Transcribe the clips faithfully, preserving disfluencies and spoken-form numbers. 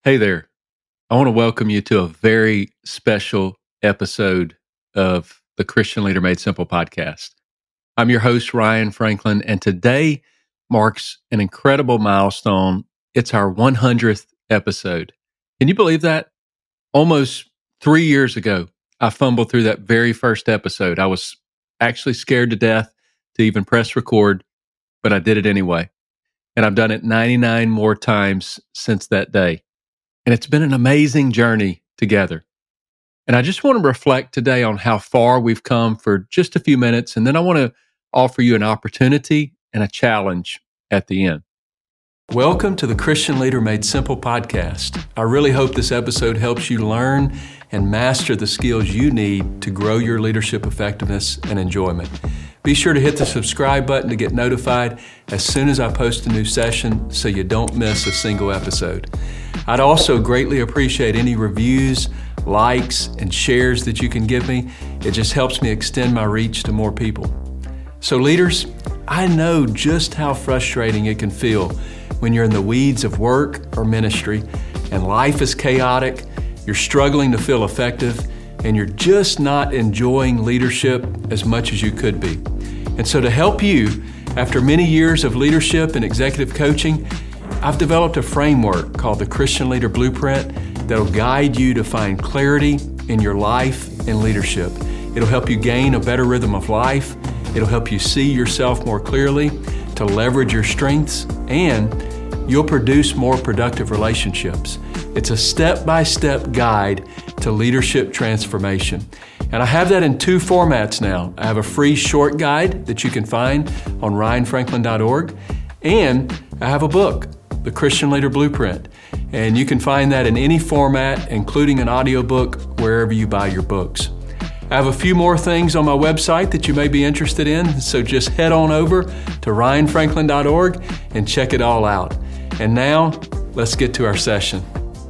Hey there. I want to welcome you to a very special episode of the Christian Leader Made Simple podcast. I'm your host, Ryan Franklin, and today marks an incredible milestone. It's our one hundredth episode. Can you believe that? Almost three years ago, I fumbled through that very first episode. I was actually scared to death to even press record, but I did it anyway. And I've done it ninety-nine more times since that day. And it's been an amazing journey together. And I just want to reflect today on how far we've come for just a few minutes. And then I want to offer you an opportunity and a challenge at the end. Welcome to the Christian Leader Made Simple podcast. I really hope this episode helps you learn and master the skills you need to grow your leadership effectiveness and enjoyment. Be sure to hit the subscribe button to get notified as soon as I post a new session so you don't miss a single episode. I'd also greatly appreciate any reviews, likes, and shares that you can give me. It just helps me extend my reach to more people. So leaders, I know just how frustrating it can feel when you're in the weeds of work or ministry and life is chaotic, you're struggling to feel effective, and you're just not enjoying leadership as much as you could be. And so to help you, after many years of leadership and executive coaching, I've developed a framework called the Christian Leader Blueprint that'll guide you to find clarity in your life and leadership. It'll help you gain a better rhythm of life. It'll help you see yourself more clearly, to leverage your strengths, and you'll produce more productive relationships. It's a step-by-step guide to leadership transformation. And I have that in two formats now. I have a free short guide that you can find on ryan franklin dot org, and I have a book, The Christian Leader Blueprint. And you can find that in any format, including an audiobook, wherever you buy your books. I have a few more things on my website that you may be interested in, so just head on over to ryan franklin dot org and check it all out. And now, let's get to our session.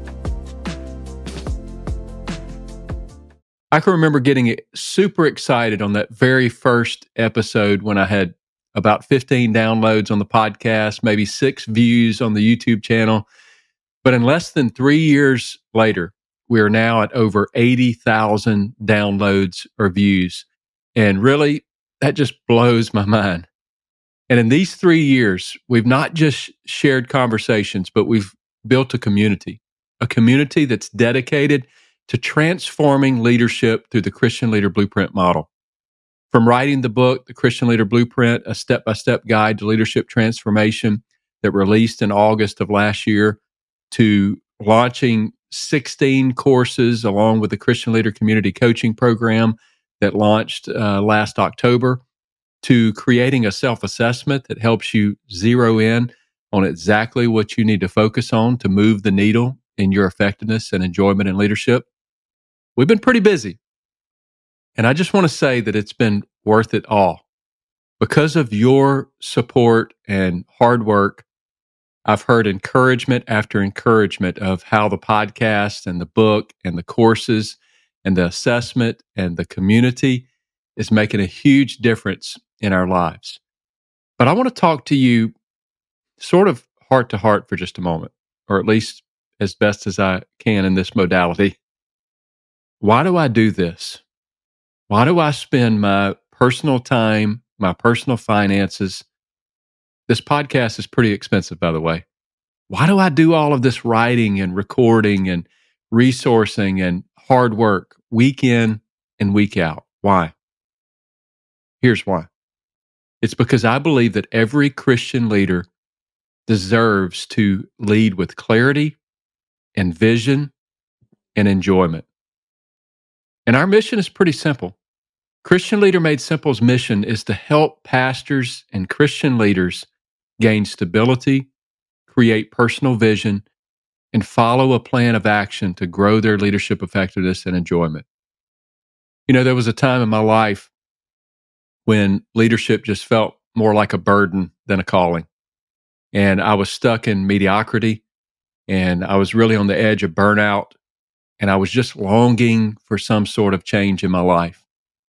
I can remember getting super excited on that very first episode when I had about fifteen downloads on the podcast, maybe six views on the YouTube channel. But in less than three years later, we are now at over eighty thousand downloads or views. And really, that just blows my mind. And in these three years, we've not just shared conversations, but we've built a community, a community that's dedicated to transforming leadership through the Christian Leader Blueprint model. From writing the book, The Christian Leader Blueprint, a step-by-step guide to leadership transformation that released in August of last year, to launching sixteen courses along with the Christian Leader Community Coaching Program that launched uh, last October, to creating a self-assessment that helps you zero in on exactly what you need to focus on to move the needle in your effectiveness and enjoyment in leadership. We've been pretty busy. And I just want to say that it's been worth it all. Because of your support and hard work, I've heard encouragement after encouragement of how the podcast and the book and the courses and the assessment and the community is making a huge difference in our lives. But I want to talk to you sort of heart to heart for just a moment, or at least as best as I can in this modality. Why do I do this? Why do I spend my personal time, my personal finances? This podcast is pretty expensive, by the way. Why do I do all of this writing and recording and resourcing and hard work week in and week out? Why? Here's why. It's because I believe that every Christian leader deserves to lead with clarity and vision and enjoyment. And our mission is pretty simple. Christian Leader Made Simple's mission is to help pastors and Christian leaders gain stability, create personal vision, and follow a plan of action to grow their leadership effectiveness and enjoyment. You know, there was a time in my life when leadership just felt more like a burden than a calling. And I was stuck in mediocrity, and I was really on the edge of burnout, and I was just longing for some sort of change in my life.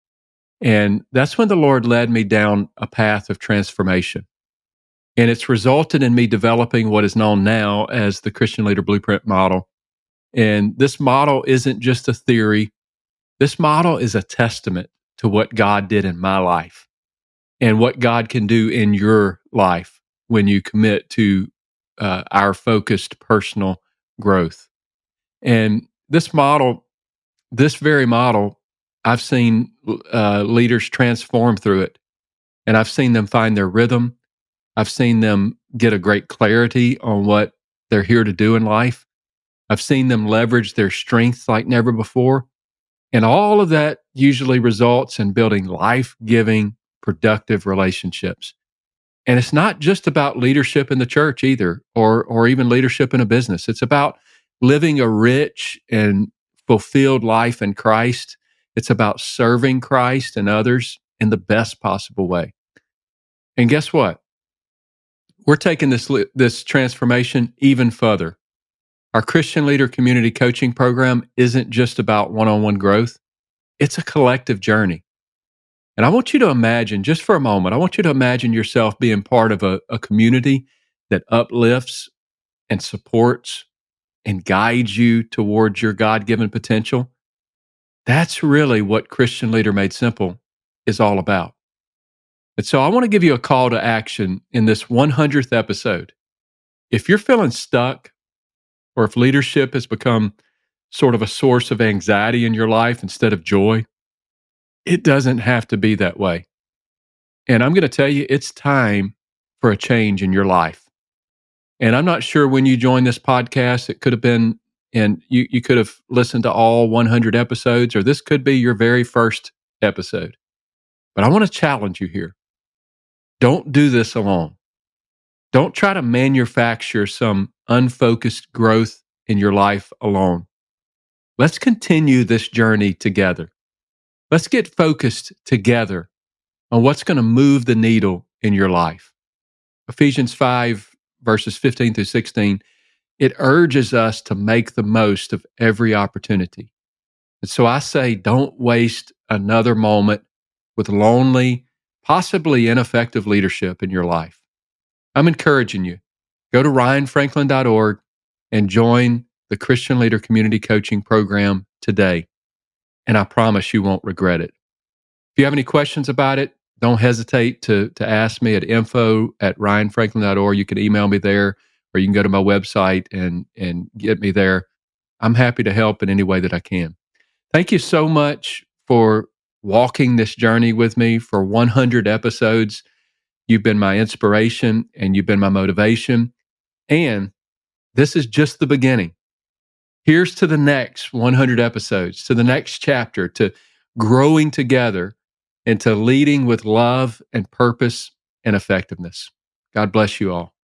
And that's when the Lord led me down a path of transformation. And it's resulted in me developing what is known now as the Christian Leader Blueprint model And this model isn't just a theory. This model is a testament to what God did in my life and what God can do in your life when you commit to uh, our focused personal growth. And this model, this very model, I've seen uh, leaders transform through it, and I've seen them find their rhythm. I've seen them get a great clarity on what they're here to do in life. I've seen them leverage their strengths like never before. And all of that usually results in building life-giving, productive relationships. And it's not just about leadership in the church either, or, or even leadership in a business. It's about living a rich and fulfilled life in Christ. It's about serving Christ and others in the best possible way. And guess what? We're taking this, this transformation even further. Our Christian Leader Community Coaching Program isn't just about one-on-one growth. It's a collective journey. And I want you to imagine, just for a moment, I want you to imagine yourself being part of a, a community that uplifts and supports and guides you towards your God-given potential. That's really what Christian Leader Made Simple is all about. And so I want to give you a call to action in this one hundredth episode. If you're feeling stuck, or if leadership has become sort of a source of anxiety in your life instead of joy, it doesn't have to be that way. And I'm going to tell you, it's time for a change in your life. And I'm not sure when you joined this podcast, it could have been, and you, you could have listened to all one hundred episodes, or this could be your very first episode. But I want to challenge you here. Don't do this alone. Don't try to manufacture some unfocused growth in your life alone. Let's continue this journey together. Let's get focused together on what's going to move the needle in your life. Ephesians five, verses fifteen through sixteen, it urges us to make the most of every opportunity. And so I say, don't waste another moment with lonely, possibly ineffective leadership in your life. I'm encouraging you. Go to ryan franklin dot org and join the Christian Leader Community Coaching Program today. And I promise you won't regret it. If you have any questions about it, don't hesitate to, to ask me at info at ryan franklin dot org. You can email me there, or you can go to my website and, and get me there. I'm happy to help in any way that I can. Thank you so much for walking this journey with me for one hundred episodes. You've been my inspiration and you've been my motivation. And this is just the beginning. Here's to the next one hundred episodes, to the next chapter, to growing together and to leading with love and purpose and effectiveness. God bless you all.